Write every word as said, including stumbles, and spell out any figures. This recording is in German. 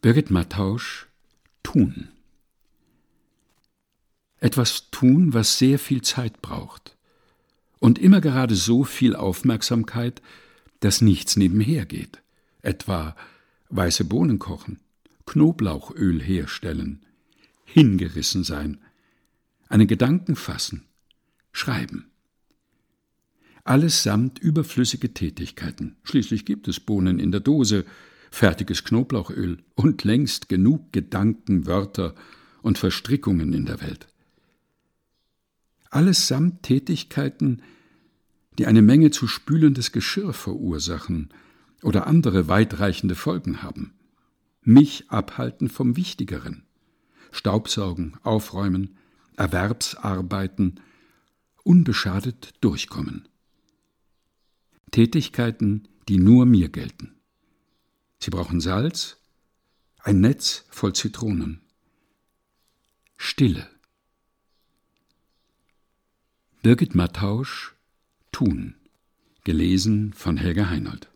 Birgit Mattausch, Tun. Etwas tun, was sehr viel Zeit braucht. Und immer gerade so viel Aufmerksamkeit, dass nichts nebenher geht. Etwa weiße Bohnen kochen, Knoblauchöl herstellen, hingerissen sein, einen Gedanken fassen, schreiben. Allesamt überflüssige Tätigkeiten. Schließlich gibt es Bohnen in der Dose, fertiges Knoblauchöl und längst genug Gedanken, Wörter und Verstrickungen in der Welt. Allesamt Tätigkeiten, die eine Menge zu spülendes Geschirr verursachen oder andere weitreichende Folgen haben. Mich abhalten vom Wichtigeren. Staubsaugen, aufräumen, Erwerbsarbeiten, unbeschadet durchkommen. Tätigkeiten, die nur mir gelten. Sie brauchen Salz, ein Netz voll Zitronen. Stille. Birgit Mattausch, Tun. Gelesen von Helga Heinold.